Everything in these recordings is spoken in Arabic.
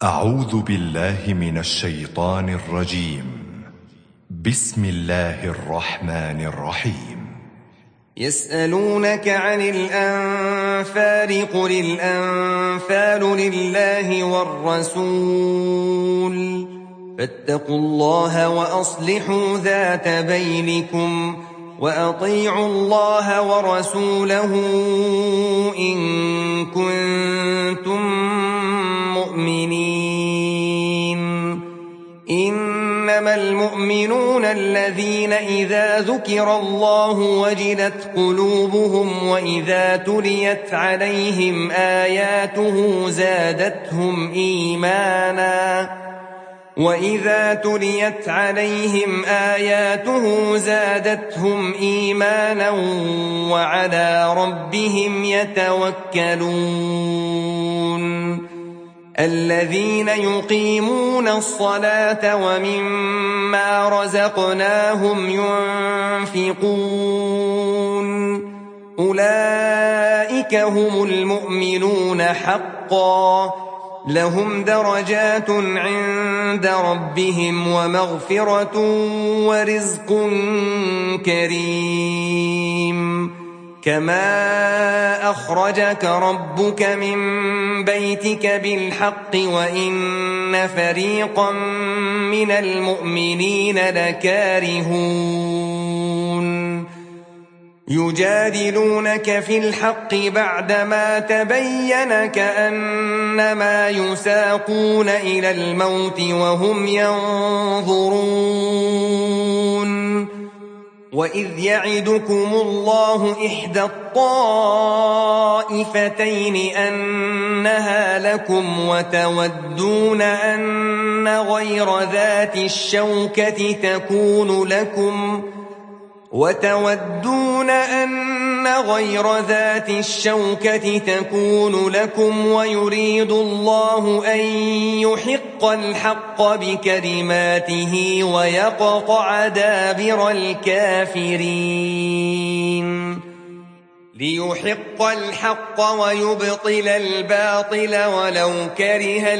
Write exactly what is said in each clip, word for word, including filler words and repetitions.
أعوذ بالله من الشيطان الرجيم. بسم الله الرحمن الرحيم. يسألونك عن الأنفال قل الأنفال لله والرسول فاتقوا الله وأصلحوا ذات بينكم وأطيعوا الله ورسوله إن كنتم مؤمنين. إنما المؤمنون الذين إذا ذكر الله وجلت قلوبهم وإذا تليت عليهم آياته زادتهم إيمانا وإذا تليت عليهم آياته زادتهم إيمانا وعلى ربهم يتوكلون. الذين يقيمون الصلاة ومما رزقناهم ينفقون أولئك هم المؤمنون حقا لهم درجات عند ربهم ومغفرة ورزق كريم. كما أخرجك ربك من بيتك بالحق وإن فريقا من المؤمنين لكارهون. يجادلونك في الحق بعدما تبين كأنما يساقون إلى الموت وهم ينظرون. وإذ يعدكم الله إحدى الطائفتين أنها لكم وتودون أن غير ذات الشوكة تكون لكم وتودون أن غير ذات الشوكة تكون لكم ويريد الله أن يحق الحق بكلماته ويقطع دابر الكافرين. ليحق الحق ويبطل الباطل ولو كره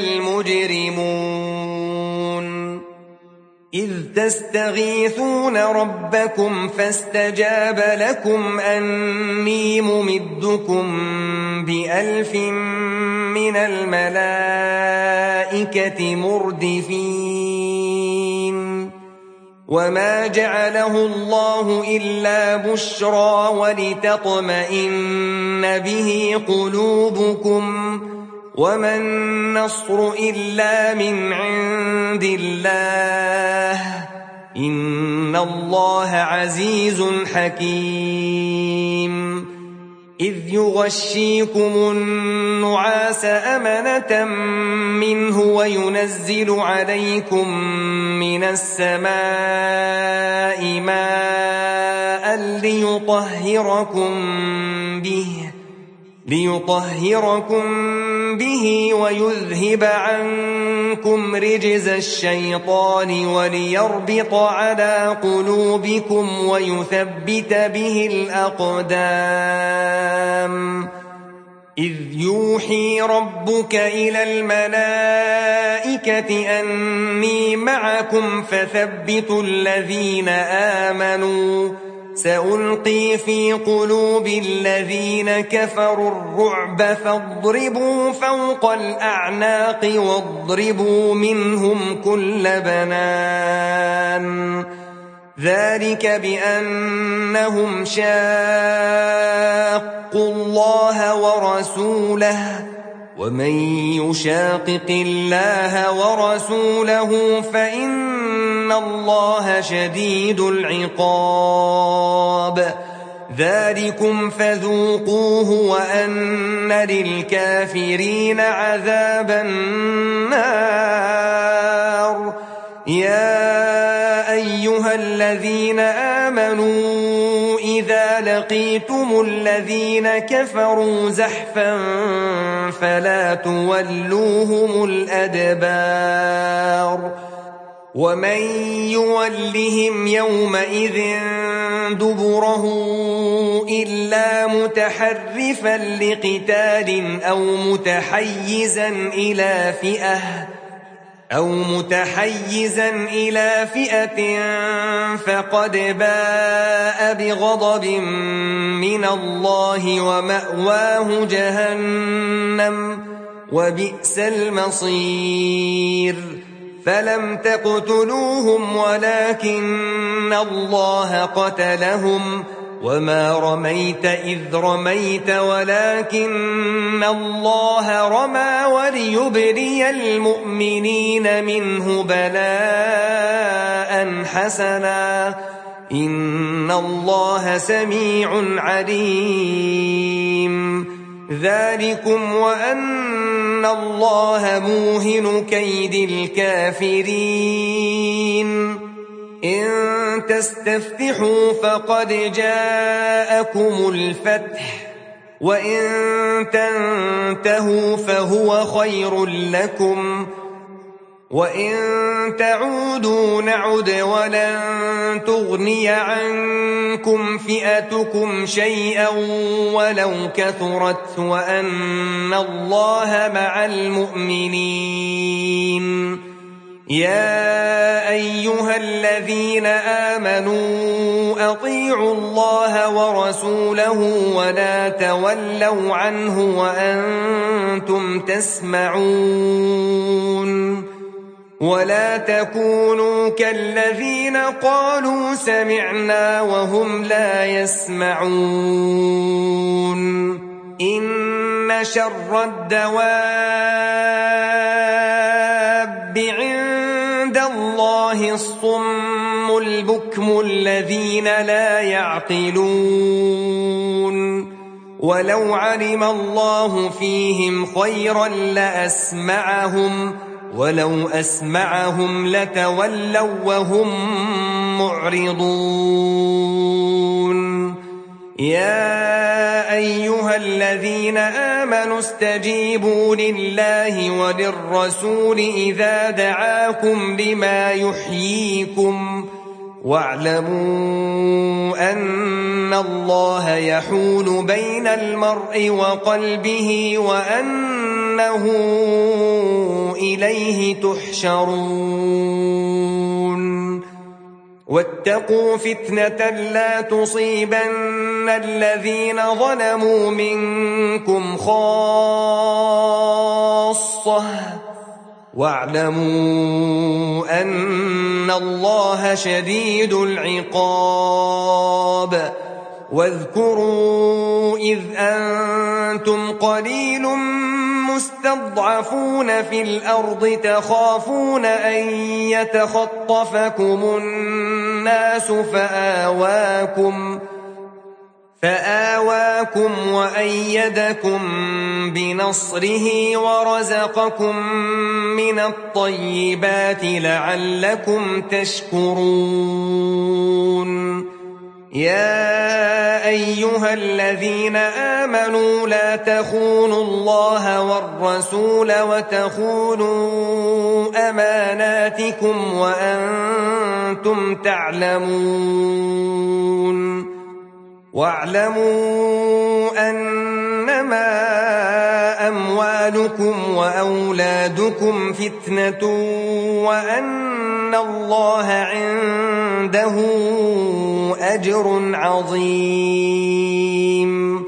المجرمون. إذ تستغيثون ربكم فاستجاب لكم أني ممدكم بألف من الملائكة مردفين. وما جعله الله إلا بشرى ولتطمئن به قلوبكم وما النصر إلا من عند الله إن الله عزيز حكيم. إذ يغشيكم النعاس أمنة منه وينزل عليكم من السماء ماء ليطهركم به ليطهركم به ويذهب عنكم رجز الشيطان وليربط على قلوبكم ويثبت به الأقدام. إذ يوحي ربك إلى الملائكة أني معكم فثبتوا الذين آمنوا سألقي في قلوب الذين كفروا الرعب فاضربوا فوق الأعناق واضربوا منهم كل بنان. ذلك بأنهم شاقوا الله ورسوله ومن يشاقق الله ورسوله فإن الله شديد العقاب. ذلكم فذوقوه وأن للكافرين عذاب النار. يا أيها الذين آمنوا إذا لقيتم الذين كفروا زحفا فلا تولوهم الأدبار. ومن يولهم يومئذ دبره إلا متحرفا لقتال أو متحيزا إلى فئة أو متحيزا إلى فئة فقد باء بغضب من الله ومأواه جهنم وبئس المصير فلم تقتلوهم ولكن الله قتلهم وما رميت إذ رميت ولكن الله رمى وليبلي المؤمنين منه بلاء حسنا إن الله سميع عليم ذلكم وأن الله موهن كيد الكافرين إن تستفتحوا فقد جاءكم الفتح وإن تنتهوا فهو خير لكم وإن تعودوا نعد ولن تغني عنكم فئتكم شيئا ولو كثرت وأن الله مع المؤمنين يا أيها الذين آمنوا أطيعوا الله ورسوله ولا تولوا عنه وأنتم تسمعون ولا تكونوا كالذين قالوا سمعنا وهم لا يسمعون إن شر الدواب عند الله الصم البكم الذين لا يعقلون ولو علم الله فيهم خيرا لأسمعهم ولو أسمعهم لتولوا وهم معرضون يا أيها الذين آمنوا استجيبوا لله وللرسول إذا دعاكم لما يحييكم واعلموا أن الله يحول بين المرء وقلبه وأنه إليه تحشرون واتقوا فتنة لا تصيبن الذين ظلموا منكم خاصة واعلموا أن الله شديد العقاب واذكروا إذ أنتم قليل مستضعفون في الأرض تخافون أن يتخطفكم الناس فآواكم فآواكم وأيدكم بنصره ورزقكم من الطيبات لعلكم تشكرون يا أيها الذين آمنوا لا تخونوا الله والرسول وتخونوا أماناتكم وأنتم تعلمون واعلموا أنما أموالكم وأولادكم فتنة وأن الله عنده أجر عظيم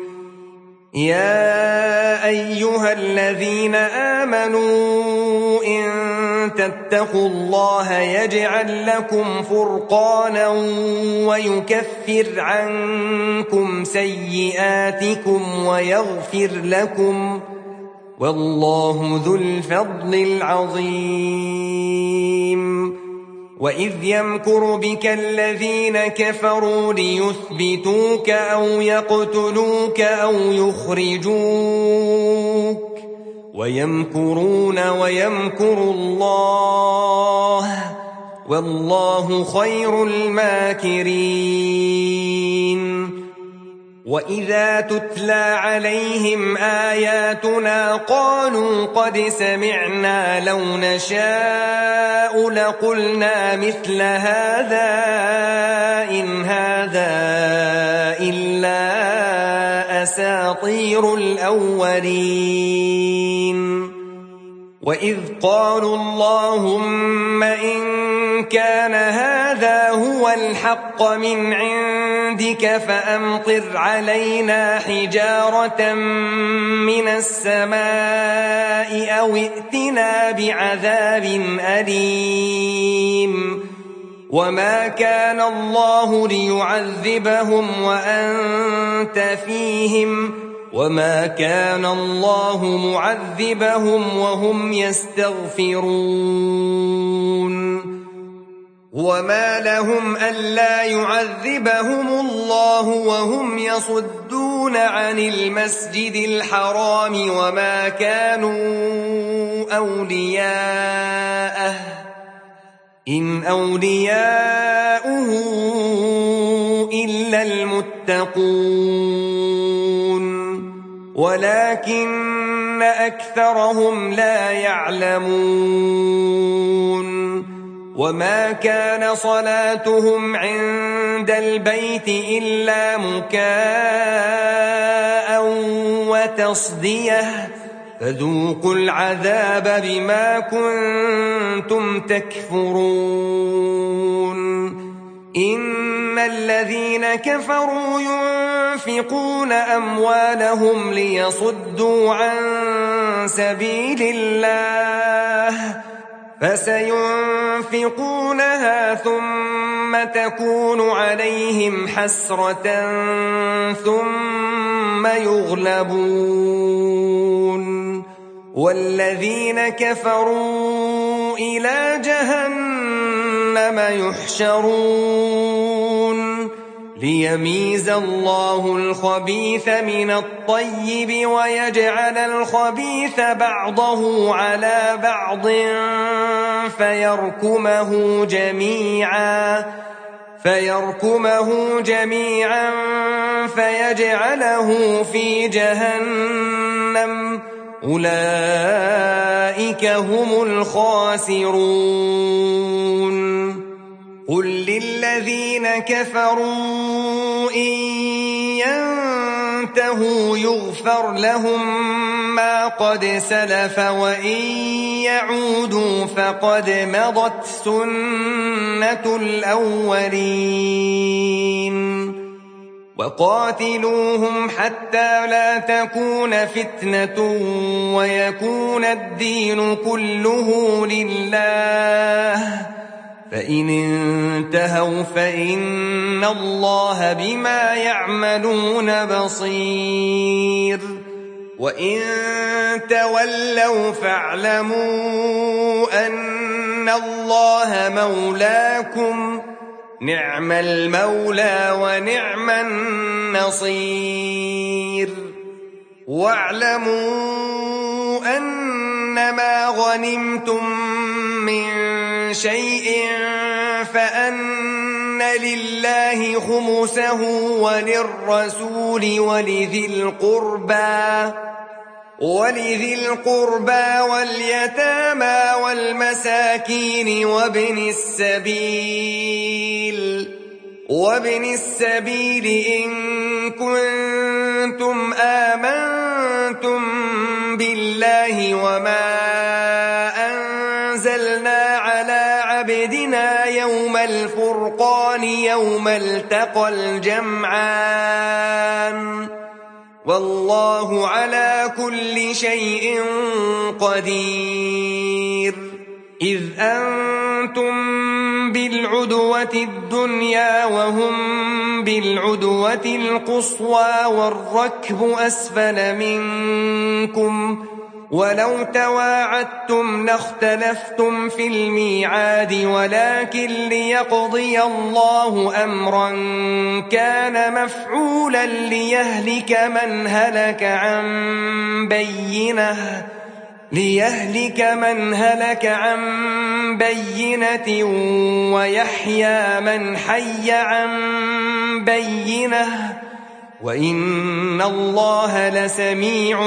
يا أيها الذين آمنوا إن تتقوا الله يجعل لكم فرقانا ويكفر عنكم سيئاتكم ويغفر لكم والله ذو الفضل العظيم وإذ يمكر بك الذين كفروا ليثبتوك أو يقتلوك أو يخرجوك ويمكرون ويمكر الله والله خير الماكرين وإذا تتلى عليهم آياتنا قالوا قد سمعنا لو نشاء لقلنا مثل هذا إن هذا إلا أساطير الأولين وإذ قالوا اللهم إن كان هذا هو الحق من عندك فأمطر علينا حجارة من السماء أو ائتنا بعذاب أليم وما كان الله ليعذبهم وأنت فيهم وما كان الله معذبهم وهم يستغفرون وما لهم ألا يعذبهم الله وهم يصدون عن المسجد الحرام وما كانوا أولياءه إن أولياؤه إلا المتقون ولكن أكثرهم لا يعلمون وما كان صلاتهم عند البيت إلا مكاء وتصدية فذوقوا العذاب بما كنتم تكفرون إن الذين كفروا ينفقون أموالهم ليصدوا عن سبيل الله فسينفقونها ثم تكون عليهم حسرة ثم يغلبون والذين كفروا إلى جهنم يحشرون ليميز الله الخبيث من الطيب ويجعل الخبيث بعضه على بعض فيركمه جميعا فيركمه جميعا فيجعله في جهنم أولئك هم الخاسرون قل للذين كفروا إن ينتهوا يغفر لهم ما قد سلف وإن يعودوا فقد مضت سنة الأولين وقاتلوهم حتى لا تكون فتنة ويكون الدين كله لله فإن انتهوا فإن الله بما يعملون بصير وإن تولوا فاعلموا أن الله مولاكم نعم المولى ونعم النصير واعلموا أنما غنمتم من شيء فأن لله خمسه وللرسول ولذي القربى ولذي القربى واليتامى والمساكين وابن السبيل وابن السبيل إن كنتم آمنتم بالله وما أنزلنا على عبدنا يوم الفرقان يوم التقى الجمعان والله على كل شيء قدير إذ أنتم بالعدوة الدنيا وهم بالعدوة القصوى والركب أسفل منكم ولو تواعدتم لاختلفتم في الميعاد ولكن ليقضي الله أمرا كان مفعولا ليهلك من هلك عن بينه ليهلك من هلك عن بينة ويحيى من حي عن بينه وإن الله لسميع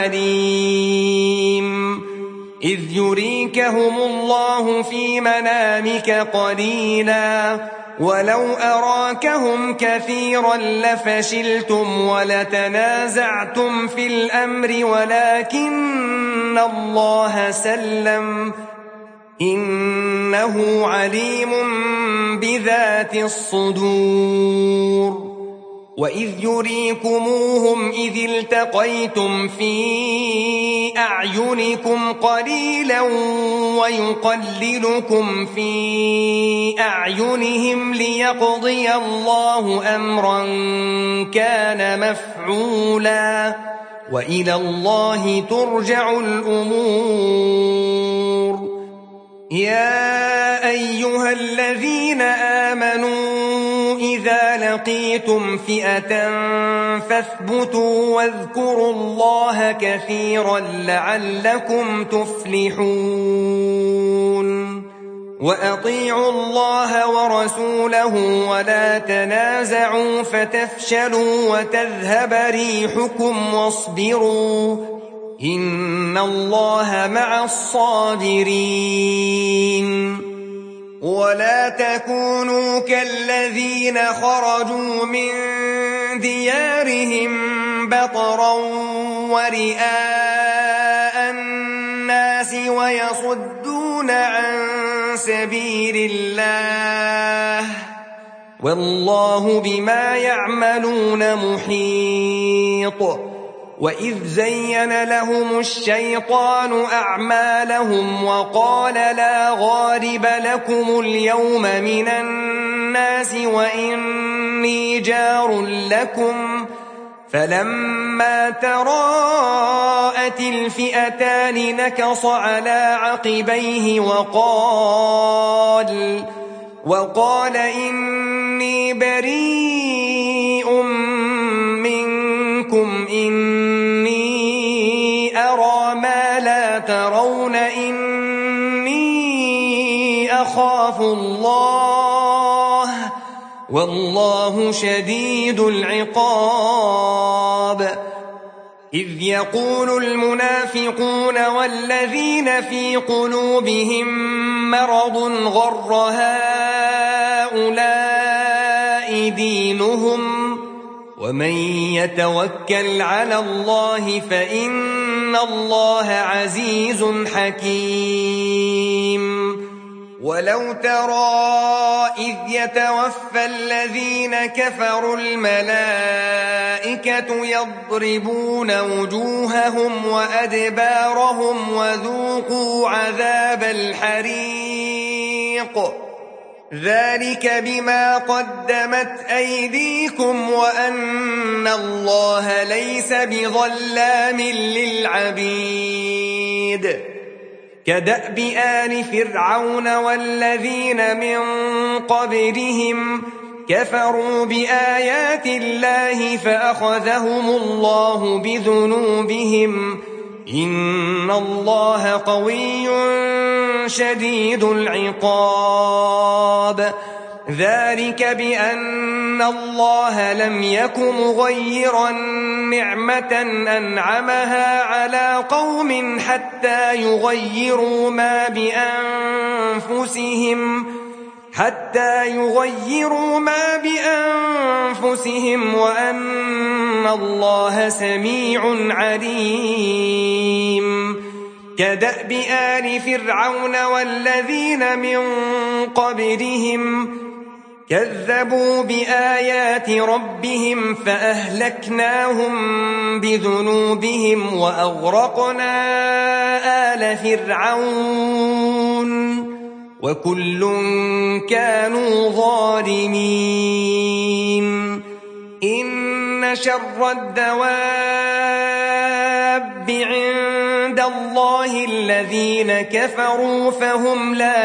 عليم إذ يريكهم الله في منامك قليلا ولو أراكهم كثيرا لفشلتم ولتنازعتم في الأمر ولكن الله سلم إنه عليم بذات الصدور وإذ يريكموهم إذ التقيتم في أعينكم قليلا ويقللكم في أعينهم ليقضي الله أمرا كان مفعولا وإلى الله ترجع الأمور يا أيها الذين آمنوا إذا لقيتم فئة فاثبتوا واذكروا الله كثيرا لعلكم تفلحون وأطيعوا الله ورسوله ولا تنازعوا فتفشلوا وتذهب ريحكم واصبروا إن الله مع الصابرين ولا تكونوا كالذين خرجوا من ديارهم بطرا ورئاء الناس ويصدون عن سبيل الله والله بما يعملون محيط وإذ زين لهم الشيطان أعمالهم وقال لا غالب لكم اليوم من الناس وإني جار لكم فلما تراءت الفئتان نكص على عقبيه وقال وقال إني بريء منكم إني أرى ما لا ترون إني أخاف الله والله شديد العقاب إذ يقول المنافقون والذين في قلوبهم مرض غر هؤلاء دينهم ومن يتوكل على الله فإن الله عزيز حكيم ولو ترى إذ يتوفى الذين كفروا الملائكة يضربون وجوههم وأدبارهم وذوقوا عذاب الحريق ذلك بما قدمت أيديكم وأن الله ليس بظلام للعبيد كدأب آل فرعون والذين من قبلهم كفروا بآيات الله فأخذهم الله بذنوبهم إن الله قوي شديد العقاب ذلك بأن الله لم يك مغيرا نعمة أنعمها على قوم حتى يغيروا ما بأنفسهم حتى يغيروا ما بأنفسهم وأن الله سميع عليم كدأب آل فرعون والذين من قبلهم كذبوا بآيات ربهم فأهلكناهم بذنوبهم وأغرقنا آل فرعون وكل كانوا ظالمين إن شر الدواب عند الله الذين كفروا فهم لا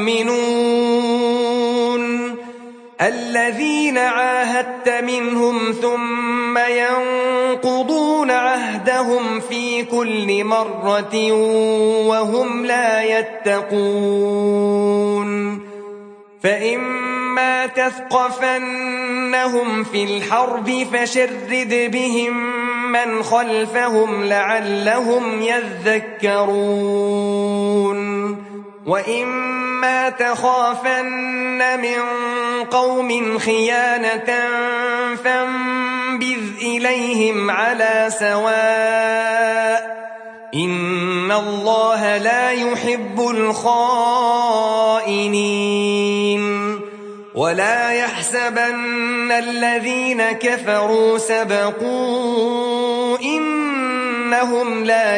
يؤمنون الذين عاهدت منهم ثم ينقضون عهدهم في كل مرة وهم لا يتقون فإما وإما تثقفنهم في الحرب فشرد بهم من خلفهم لعلهم يذكرون وإما تخافن من قوم خيانة فانبذ إليهم على سواء إن الله لا يحب الخائنين ولا يحسبن الذين كفروا سبقوا إنهم لا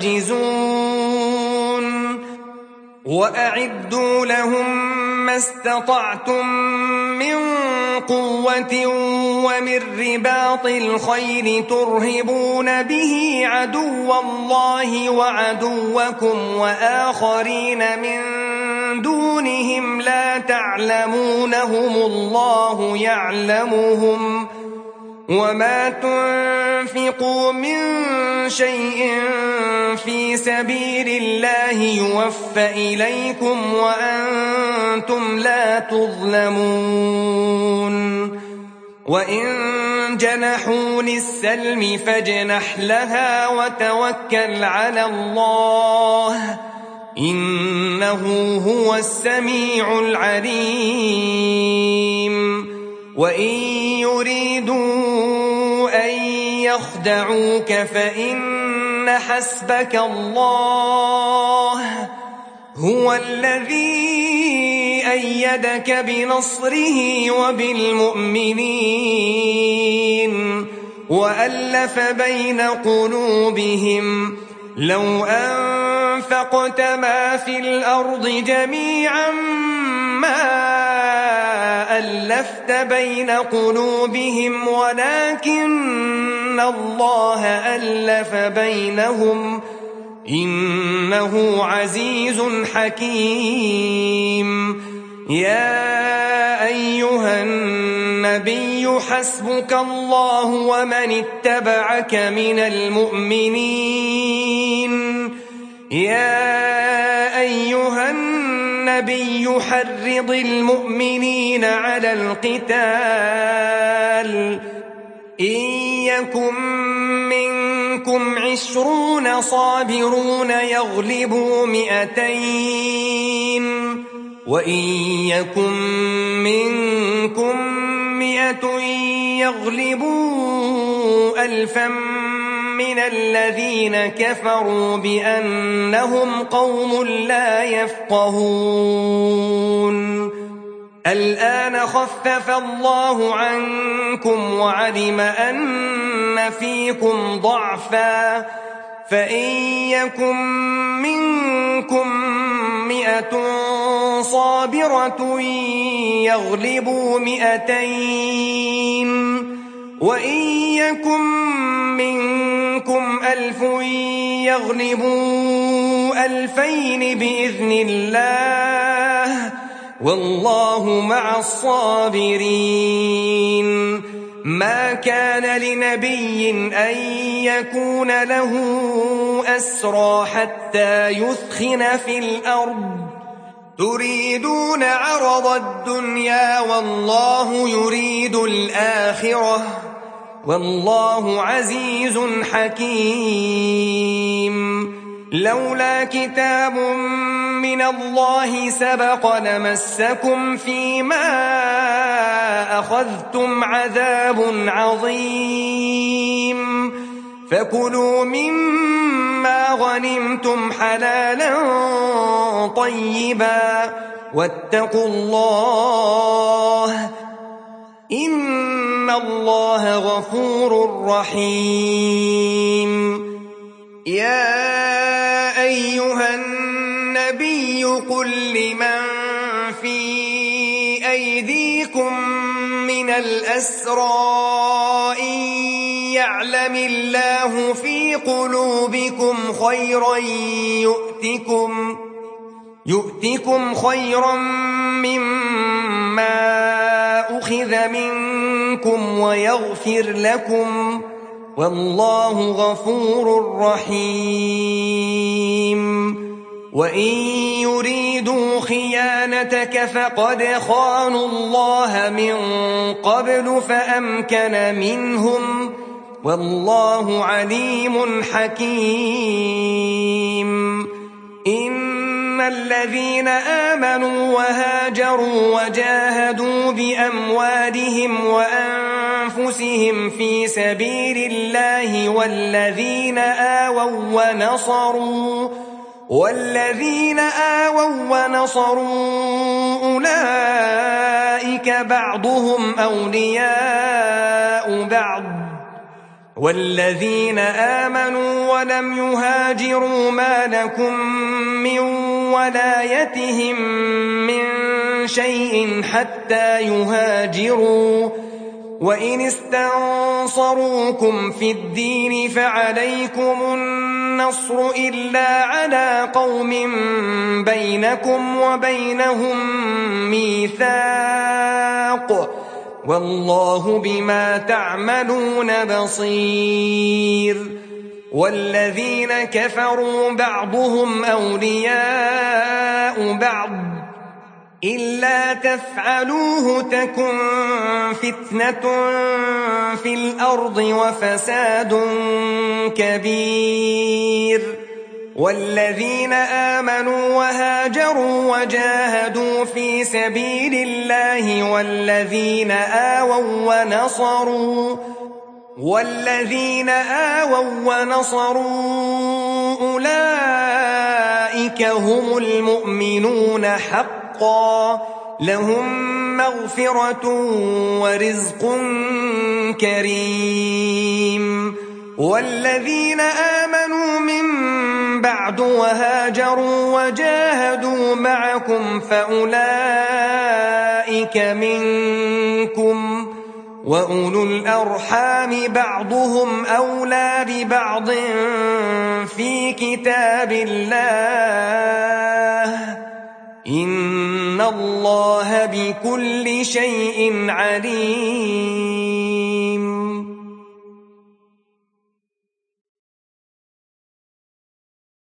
يعجزون وأعدوا لهم ما استطعتم من قوة ومن رباط الخيل ترهبون به عدو الله وعدوكم وآخرين من دونهم لا تعلمونهم الله يعلمهم وما تنفقوا من شيء في سبيل الله يوفى إليكم وأنتم لا تظلمون وإن جنحوا للسلم فاجنح لها وتوكل على الله إنه هو السميع العليم وإن يريدوا أن يخدعوك فإن حسبك الله هو الذي أيدك بنصره وبالمؤمنين وألف بين قلوبهم لو أنفقت ما في الأرض جميعا ما ألفت بين قلوبهم ولكن الله ألف بينهم إنه عزيز حكيم يا أيها النبي حسبك الله ومن اتبعك من المؤمنين يا أيها النبي حرض المؤمنين على القتال إن يكن منكم عشرون صابرون يغلبوا مئتين وإن يكن منكم مئة يغلبوا ألفا من الذين كفروا بأنهم قوم لا يفقهون الآن خفف الله عنكم وعلم أن فيكم ضعفا فإن يكن منكم مئة صابرة يغلبوا مئتين وإن يكن منكم ألف يغلبوا ألفين بإذن الله والله مع الصابرين ما كان لنبي أن يكون له أسرى حتى يثخن في الأرض تريدون عرض الدنيا والله يريد الآخرة والله عزيز حكيم لولا كتاب من الله سبق لمسكم فيما أخذتم عذاب عظيم فكلوا مما غنمتم حلالا طيبا واتقوا الله إن الله غفور رحيم يا أيها النبي قل لمن في أيديكم من الأسرى إن يعلم الله في قلوبكم خيرا يؤتكم يؤتكم خيرا مما أخذ منكم ويغفر لكم والله غفور رحيم وإن يريدوا يريدوا خيانتك فقد خانوا الله من قبل فأمكن منهم والله عليم حكيم إن الذين آمنوا وهاجروا وجاهدوا بأموالهم وأنفسهم في سبيل الله والذين آووا ونصروا والذين آووا ونصروا أولئك بعضهم أولياء بعض والذين آمنوا ولم يهاجروا ما لكم من ولايتهم من شيء حتى يهاجروا وإن استنصروكم في الدين فعليكم النصر إلا على قوم بينكم وبينهم ميثاق والله بما تعملون بصير والذين كفروا بعضهم أولياء بعض إلا تفعلوه تكن فتنة في الأرض وفساد كبير والذين آمنوا وهاجروا وجاهدوا في سبيل الله والذين آووا ونصروا والذين آووا ونصروا أولئك هم المؤمنون حقا لهم مغفرة ورزق كريم والذين آمنوا من بعد وهاجروا وجاهدوا معكم فأولئك منكم وأولو الأرحام بعضهم أولى ببعض في كتاب الله إن الله بكل شيء عليم